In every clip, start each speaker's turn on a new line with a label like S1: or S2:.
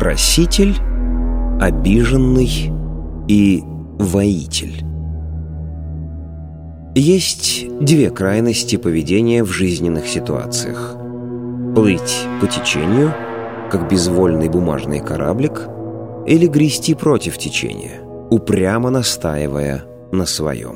S1: Проситель, обиженный и воитель. Есть две крайности поведения в жизненных ситуациях: плыть по течению, как безвольный бумажный кораблик, или грести против течения, упрямо настаивая на своем.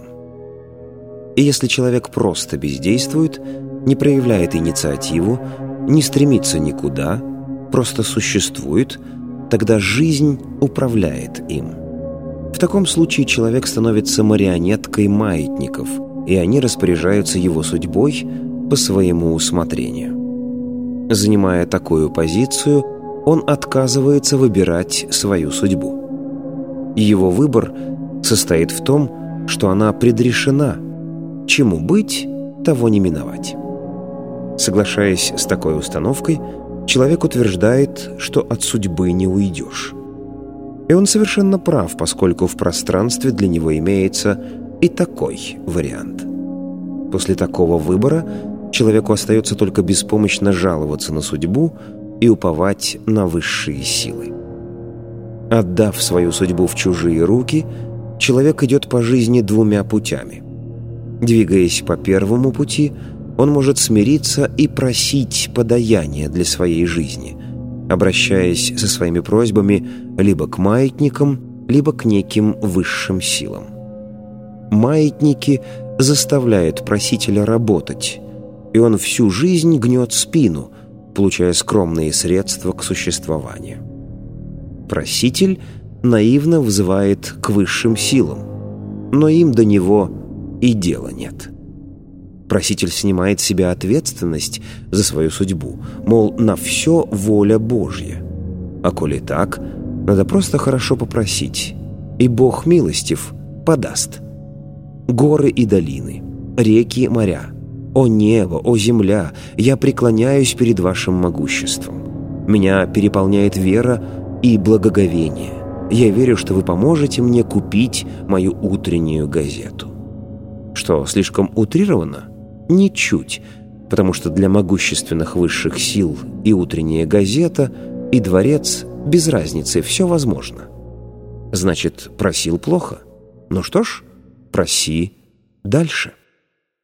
S1: И если человек просто бездействует, не проявляет инициативу, не стремится никуда, просто существует, тогда жизнь управляет им. В таком случае человек становится марионеткой маятников, и они распоряжаются его судьбой по своему усмотрению. Занимая такую позицию, он отказывается выбирать свою судьбу. Его выбор состоит в том, что она предрешена. Чему быть, того не миновать. Соглашаясь с такой установкой, человек утверждает, что от судьбы не уйдешь. И он совершенно прав, поскольку в пространстве для него имеется и такой вариант. После такого выбора человеку остается только беспомощно жаловаться на судьбу и уповать на высшие силы. Отдав свою судьбу в чужие руки, человек идет по жизни двумя путями. Двигаясь по первому пути, он может смириться и просить подаяния для своей жизни, обращаясь со своими просьбами либо к маятникам, либо к неким высшим силам. Маятники заставляют просителя работать, и он всю жизнь гнет спину, получая скромные средства к существованию. Проситель наивно взывает к высшим силам, но им до него и дела нет. Проситель снимает с себя ответственность за свою судьбу, мол, на все воля Божья. А коли так, надо просто хорошо попросить, и Бог милостив подаст. Горы и долины, реки и моря, о небо, о земля, я преклоняюсь перед вашим могуществом. Меня переполняет вера и благоговение. Я верю, что вы поможете мне купить мою утреннюю газету. Что, слишком утрировано? Ничуть, потому что для могущественных высших сил и утренняя газета, и дворец без разницы, все возможно. Значит, просил плохо? Ну что ж, проси дальше.